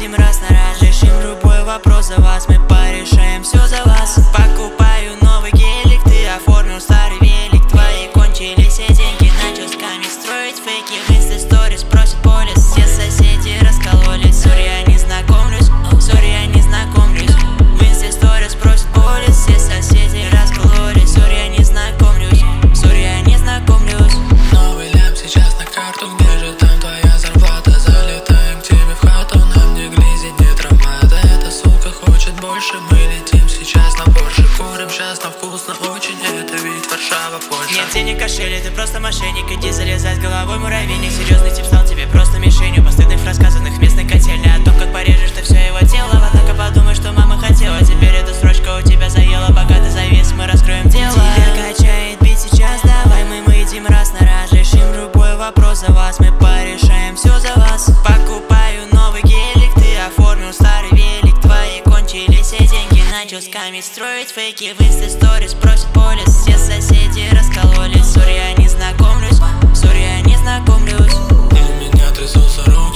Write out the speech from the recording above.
едем раз на раз, решим любой вопрос за вас. Мы порешаем все за вас. Покупаю новый гелик, ты оформил старый велик. Твои кончились все деньги, начал с камень строить фейки. В инста-сторис просит полис, все соседи раскололись. Сори, я не знакомлюсь, сори, я не знакомлюсь. В инста-сторис просит полис, все соседи раскололись. Сори, я не знакомлюсь, сори, я не знакомлюсь. Новый лям сейчас на карту, где же там твоя зарплата? Залетаем к тебе в хату, нам не глизит, не травмата. Эта сука хочет больше, мы летим сейчас на Порше. Курим сейчас, нам вкусно очень, это ведь Варшава, Польша. Нет денег кошель, ты просто мошенник. Иди залезай с головой муравейник. Серьезный тип стал тебе просто мишенью постыдных рассказанных в местной котельне. О том, как порежешь ты все его тело. Однако подумай, что мама хотела. Теперь эта строчка у тебя заела. Пока ты завис, мы раскроем дело. Тебя качает бить сейчас, давай мы едим раз на раз. Решим любой вопрос за вас. Мы порешаем все за вас. Покупаю новый гелик, ты оформил старый велик. Твои кончились все деньги, начал с камень строить фейки. В инста-сторис просит полис, все соседи раскололись. Сори, я не знакомлюсь, сори, я не знакомлюсь. У меня трясутся руки.